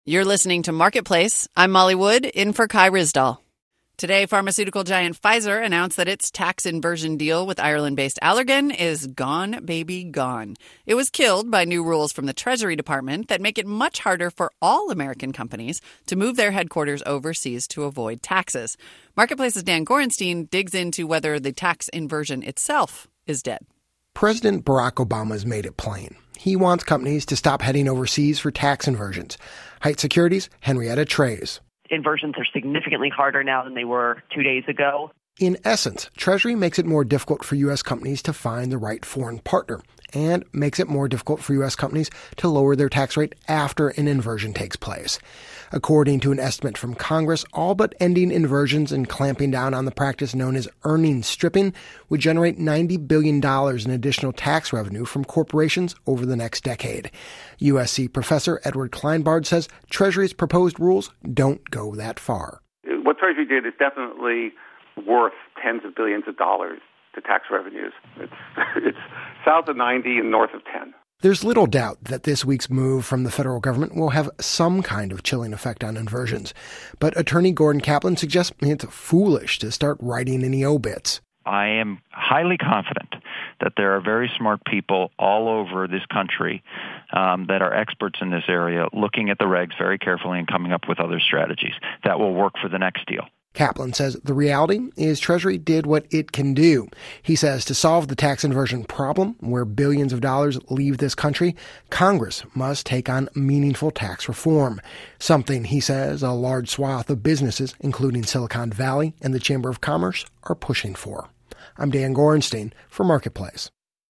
You're listening to Marketplace. I'm Molly Wood, in for Kai Ryssdal. Today, pharmaceutical giant Pfizer announced that its tax inversion deal with Ireland-based Allergan is gone, baby, gone. It was killed by new rules from the Treasury Department that make it much harder for all American companies to move their headquarters overseas to avoid taxes. Marketplace's Dan Gorenstein digs into whether the tax inversion itself is dead. President Barack Obama has made it plain. He wants companies to stop heading overseas for tax inversions. Height Securities' Henrietta Treyes. Inversions are significantly harder now than they were 2 days ago. In essence, Treasury makes it more difficult for U.S. companies to find the right foreign partner and makes it more difficult for U.S. companies to lower their tax rate after an inversion takes place. According to an estimate from Congress, all but ending inversions and clamping down on the practice known as earnings stripping would generate $90 billion in additional tax revenue from corporations over the next decade. USC professor Edward Kleinbard says Treasury's proposed rules don't go that far. What Treasury did is definitely worth tens of billions of dollars to tax revenues. It's south of 90 and north of 10. There's little doubt that this week's move from the federal government will have some kind of chilling effect on inversions. But attorney Gordon Kaplan suggests it's foolish to start writing any obits. I am highly confident that there are very smart people all over this country that are experts in this area, looking at the regs very carefully and coming up with other strategies that will work for the next deal. Kaplan says the reality is Treasury did what it can do. He says to solve the tax inversion problem, where billions of dollars leave this country, Congress must take on meaningful tax reform. Something, he says, a large swath of businesses, including Silicon Valley and the Chamber of Commerce, are pushing for. I'm Dan Gorenstein for Marketplace.